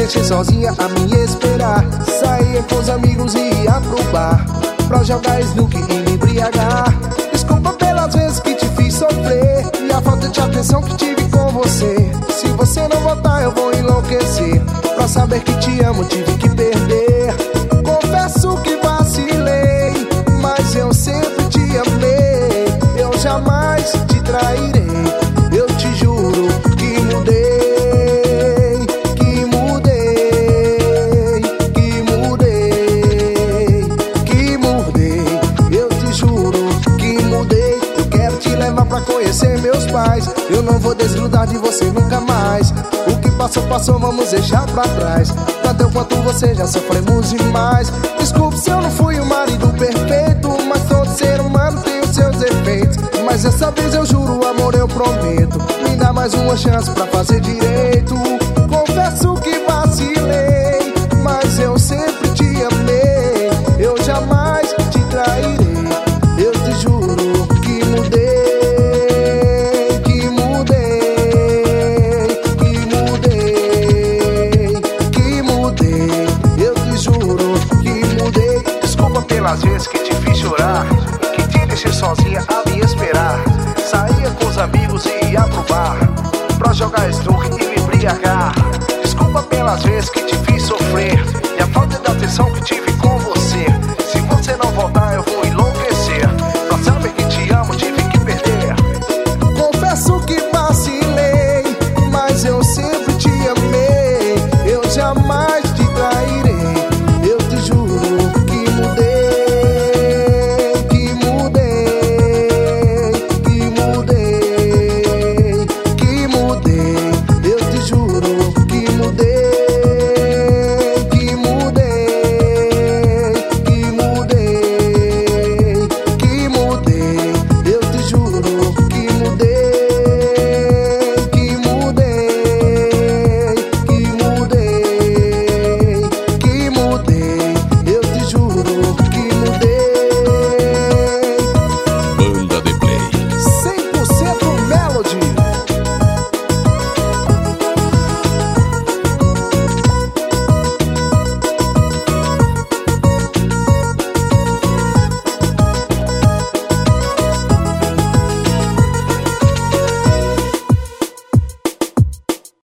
deixei sozinha a me esperar. Saía com os amigos e ia pro bar pra jogar snook e me embriagar. Desculpa pelas vezes que te fiz sofrer e a falta de atenção que tive com você. Se você não voltar eu vou enlouquecer. Pra saber que te amo tive que perder. Confesso que vacilei, mas eu sempre te amei. Eu jamais te trairei. Eu te juro que mudei, que mudei, que mudei, que mudei. Eu te juro que mudei. Eu quero te levar pra conhecer meus pais. Eu não vou desgrudar de você nunca mais. O que passou, passou, vamos deixar pra trás. Tanto eu quanto você já sofremos demais. Desculpe se eu não fui o marido perfeito, mas todo ser humano tem os seus defeitos. Mas dessa vez eu juro, amor, eu prometo. Me dá mais uma chance pra fazer direito. Confesso que vacilei, mas eu sempre te amei. Eu jamais te trairei. Eu te juro que mudei, que mudei, que mudei, que mudei. Eu te juro que mudei. Desculpa pelas vezes que te fiz chorar, que te deixei sozinha a me esperar. Saía com os amigos e ia pro bar pra jogar snook e me embriagar. Desculpa pelas vezes que te fiz sofrer e a falta de atenção que tive